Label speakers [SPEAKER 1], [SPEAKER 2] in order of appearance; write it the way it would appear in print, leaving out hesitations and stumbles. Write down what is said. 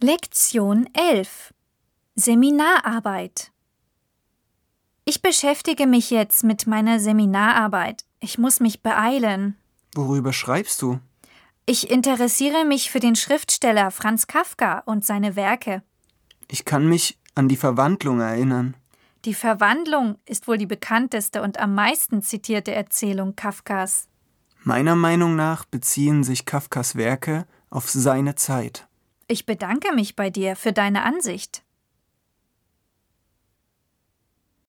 [SPEAKER 1] Lektion 11 Seminararbeit. Ich beschäftige mich jetzt mit meiner Seminararbeit. Ich muss mich beeilen.
[SPEAKER 2] Worüber schreibst du?
[SPEAKER 1] Ich interessiere mich für den Schriftsteller Franz Kafka und seine Werke.
[SPEAKER 2] Ich kann mich an die Verwandlung erinnern.
[SPEAKER 1] Die Verwandlung ist wohl die bekannteste und am meisten zitierte Erzählung Kafkas.
[SPEAKER 2] Meiner Meinung nach beziehen sich Kafkas Werke auf seine Zeit.
[SPEAKER 1] Ich bedanke mich bei dir für deine Ansicht.